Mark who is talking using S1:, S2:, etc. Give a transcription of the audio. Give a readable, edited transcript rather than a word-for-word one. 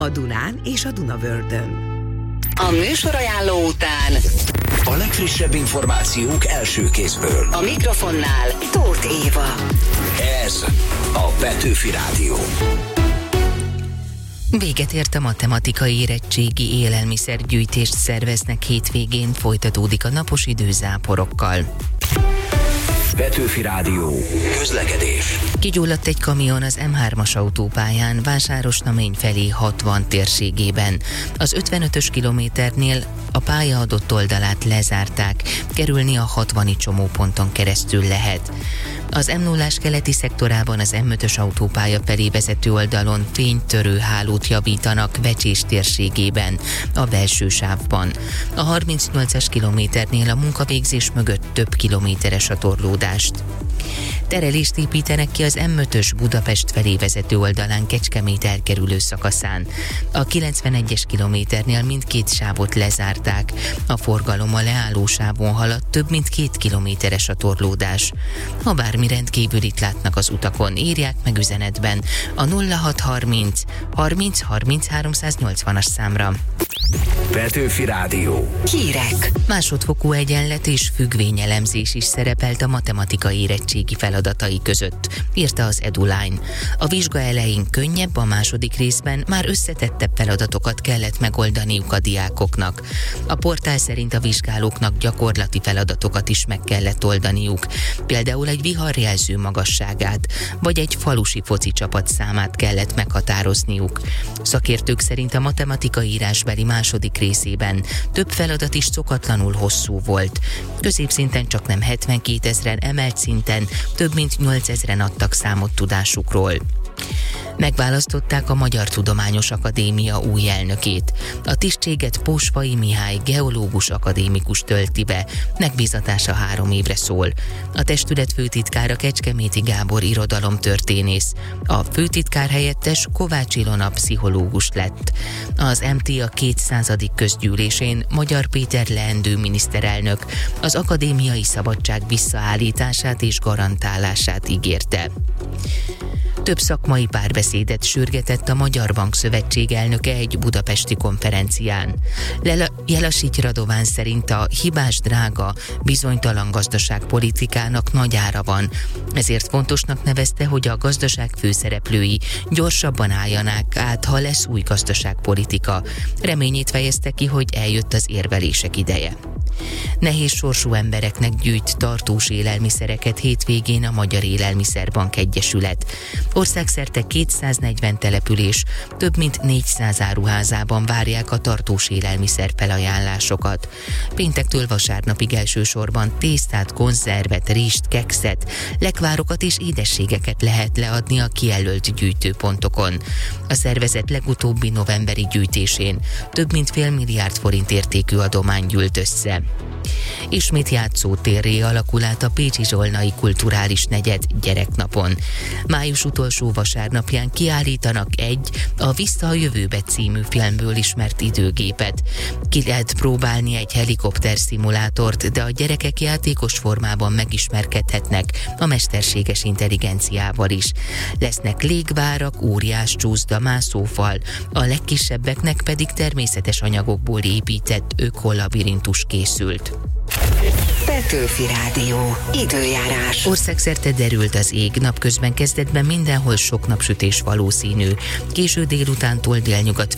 S1: a Dunán és a Dunavördön.
S2: A műsorajánló után
S3: a legfrissebb információk első kézből.
S2: A mikrofonnál Tóth Éva.
S3: Ez a Petőfi Rádió.
S4: Véget ért a matematikai érettségi élelmiszergyűjtést szerveznek hétvégén, folytatódik a napos idő záporokkal.
S3: Petőfi Rádió. Közlekedés.
S4: Kigyulladt egy kamion az M3-as autópályán Vásárosnamény felé 60 térségében. Az 55-ös kilométernél a pálya adott oldalát lezárták, kerülni a 60-i csomóponton keresztül lehet. Az M0-ás keleti szektorában az M5-ös autópálya felé vezető oldalon fénytörő hálót javítanak Vecsés térségében, a belső sávban. A 38-as kilométernél a munkavégzés mögött több kilométeres a torlódást. Terelést építenek ki az M5-ös Budapest felé vezető oldalán Kecskemét elkerülő szakaszán. A 91-es kilométernél mindkét sávot lezárták. A forgalom a leálló sávon halad, több mint 2 kilométeres a torlódás. Ha bármi rendkívülit látnak az utakon, írják meg üzenetben a 0630 30 30 380-as számra.
S3: Petőfi Rádió.
S2: Hírek.
S4: Másodfokú egyenlet és függvényelemzés is szerepelt a matematikai érettségi feladatai között, írta az EduLine. A vizsga elején könnyebb, a második részben már összetettebb feladatokat kellett megoldaniuk a diákoknak. A portál szerint a vizsgálóknak gyakorlati feladatokat is meg kellett oldaniuk, például egy viharjelző magasságát, vagy egy falusi foci csapat számát kellett meghatározniuk. Szakértők szerint a matematika írásbeli második részében több feladat is szokatlanul hosszú volt. Középszinten csaknem 72 000, emelt szinten több mint 8 000 adtak számot tudásukról. Megválasztották a Magyar Tudományos Akadémia új elnökét. A tisztséget Pósvai Mihály geológus akadémikus tölti be, megbízatása 3 évre szól. A testület főtitkára Kecskeméti Gábor irodalomtörténész. A főtitkár helyettes Kovács Ilona pszichológus lett. Az MT a 200. közgyűlésén Magyar Péter leendő miniszterelnök az akadémiai szabadság visszaállítását és garantálását ígérte. Több szakmai párbeszédet sürgetett a Magyar Bankszövetség elnöke egy budapesti konferencián. Jelasics Radován szerint a hibás, drága, bizonytalan gazdaságpolitikának nagy ára van. Ezért fontosnak nevezte, hogy a gazdaság főszereplői gyorsabban álljanák át, ha lesz új gazdaságpolitika. Reményét fejezte ki, hogy eljött az érvelések ideje. Nehéz sorsú embereknek gyűjt tartós élelmiszereket hétvégén a Magyar Élelmiszerbank Egyesület. Országszerte 240 település, több mint 400 áruházában várják a tartós élelmiszer felajánlásokat. Péntektől vasárnapig elsősorban tésztát, konzervet, rizst, kekszet, lekvárokat és édességeket lehet leadni a kijelölt gyűjtőpontokon. A szervezet legutóbbi novemberi gyűjtésén több mint fél milliárd forint értékű adomány gyűlt össze. Ismét játszótérré alakul át a pécsi zsolnai kulturális negyed gyereknapon. Május utolsó vasárnapján kiállítanak egy a Vissza a jövőbe című filmből ismert időgépet. Ki lehet próbálni egy helikopter szimulátort, de a gyerekek játékos formában megismerkedhetnek a mesterséges intelligenciával is. Lesznek légvárak, óriás csúszda, mászófal, a legkisebbeknek pedig természetes anyagokból épített ökolabirintus készült.
S2: Petőfi Rádió. Időjárás.
S4: Országszerte derült az ég, napközben kezdetben mindenhol sok napsütés valószínű. Késő délutántól délnyugat